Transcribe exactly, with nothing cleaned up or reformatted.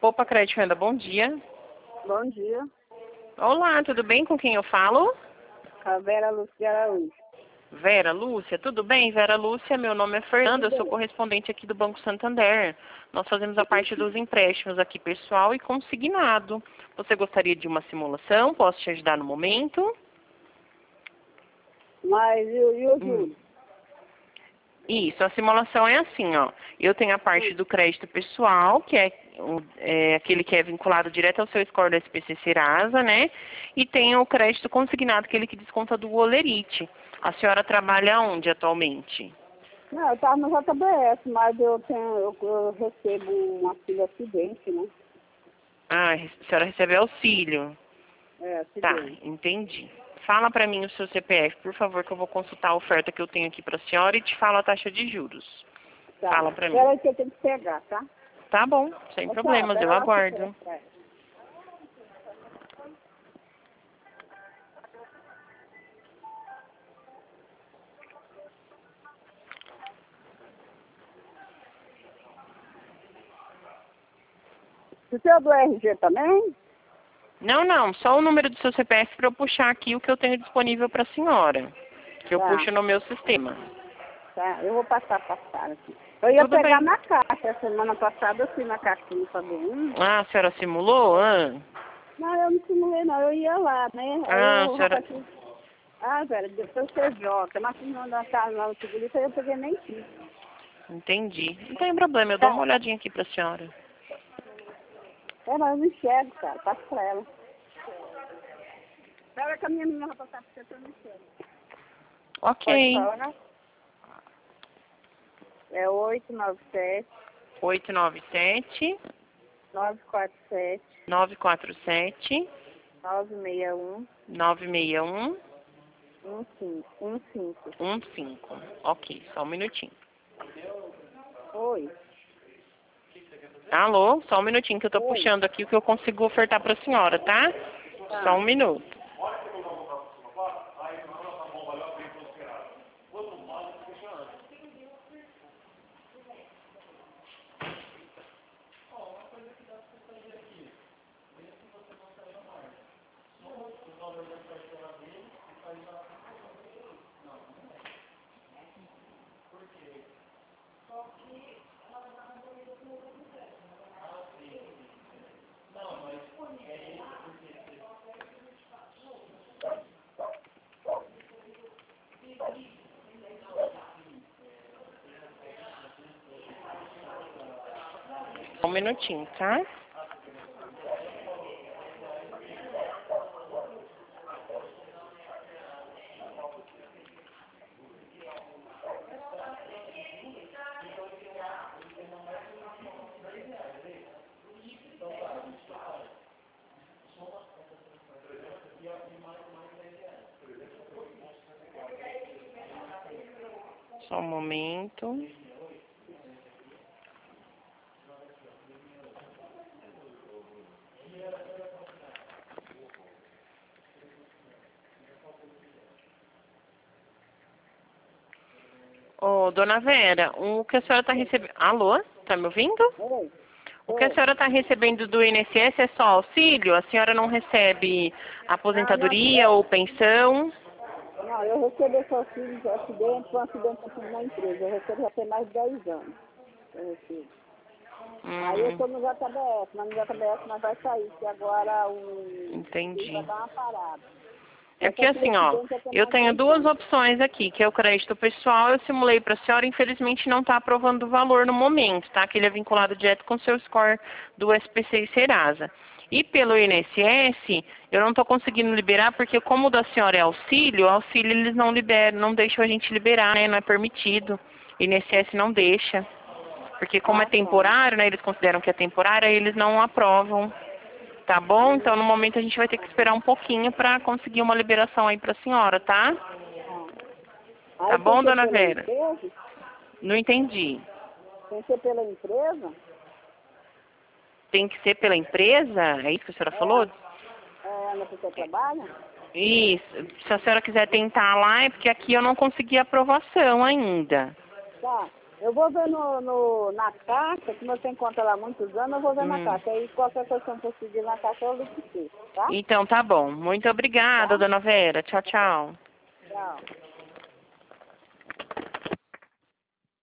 Poupa Crédito Renda, bom dia. Bom dia. Olá, tudo bem? Com quem eu falo? A Vera Lúcia Araújo. Vera Lúcia, tudo bem? Vera Lúcia, meu nome é Fernanda, eu sou correspondente aqui do Banco Santander. Nós fazemos a parte dos empréstimos aqui, pessoal e consignado. Você gostaria de uma simulação? Posso te ajudar no momento? Mas e, o- e o Hum. juro? Isso, a simulação é assim, ó. Eu tenho a parte do crédito pessoal, que é, o- é aquele que é vinculado direto ao seu score do S P C Serasa, né? E tem o crédito consignado, aquele que desconta do Olerite. A senhora trabalha onde atualmente? Não, eu estava no J B S, mas eu, tenho, eu, eu recebo um auxílio acidente, né? Ah, a senhora recebe auxílio. É, Tá, acidente. entendi. Fala pra mim o seu C P F, por favor, que eu vou consultar a oferta que eu tenho aqui pra senhora e te falo a taxa de juros. Tá. Fala pra mim. Espera aí que eu tenho que pegar, tá? Tá bom, sem Ô, tá, problemas, pega eu lá o aguardo. C P F. O seu do R G também? Não, não, só o número do seu C P F para eu puxar aqui o que eu tenho disponível para a senhora. Que eu Tá. puxo no meu sistema. Tá, eu vou passar pra Sara aqui. Eu ia Tudo pegar bem. na caixa, a semana passada eu fui na caixinha pra ver um. Ah, a senhora simulou? Ah, Não, eu não simulei não, eu ia lá, né? Aí ah a o senhora... rapaz disse, ah, velho, depois você joga, mas se não dançar lá no segurista, eu peguei nem fiz. Entendi. Não tem problema, eu dou uma olhadinha aqui para a senhora. É, mas eu não enxergo, cara, passa pra ela. Pera que a minha menina vai passar pra você, que eu não enxergo. Pode Ok. falar? É oito nove sete, oito nove sete, nove quatro sete, nove quatro sete, nove seis um, nove seis um, um cinco, um cinco. um cinco. Ok, só um minutinho. Oi. Alô, só um minutinho que eu tô Oi. puxando aqui o que eu consigo ofertar para a senhora, tá? Tá. Só um minuto. Um minutinho, tá? Só um momento. Ô, dona Vera, o que a senhora está recebendo... Alô? Tá me ouvindo? Oi. O que a senhora está recebendo do I N S S é só auxílio? A senhora não recebe Ah, não, aposentadoria eu, ou pensão? não, eu recebi esse auxílio de acidente, foi um acidente que eu tive na empresa. Eu recebo já tem mais de dez anos. Eu recebo. Aí eu Hum, estou no J B S, mas no J B S nós vai sair, que agora o ele vai entendi. dar uma parada. É Esse que assim, ó, acidente eu tenho eu mais de tenho dez duas anos. opções aqui, que é o crédito pessoal, eu simulei para a senhora, infelizmente não está aprovando o valor no momento, tá? Que ele é vinculado direto com o seu score do S P C e Serasa. E pelo I N S S, eu não estou conseguindo liberar, porque como o da senhora é auxílio, auxílio eles não liberam, não deixam a gente liberar, né? Não é permitido. I N S S não deixa. Porque como é Ah, tá. temporário, né? Eles consideram que é temporário, aí eles não aprovam. Tá bom? Então, no momento, a gente vai ter que esperar um pouquinho para conseguir uma liberação aí para a senhora, tá? Ah. Tá Aí tem bom, que ser dona pela Vera? empresa? Não entendi. Tem que ser pela empresa? Tem que ser pela empresa? É isso que a senhora falou? É, é na pessoa trabalha? Isso. Se a senhora quiser tentar lá, é porque aqui eu não consegui aprovação ainda. Tá. Eu vou ver no, no, na carta, que você encontra lá há muitos anos, eu vou ver Hum. na carta. Aí qualquer coisa que eu for pedir na carta, eu ligo pra você, tá? Então tá bom. Muito obrigada, Tá? dona Vera. Tchau, tchau. Tchau.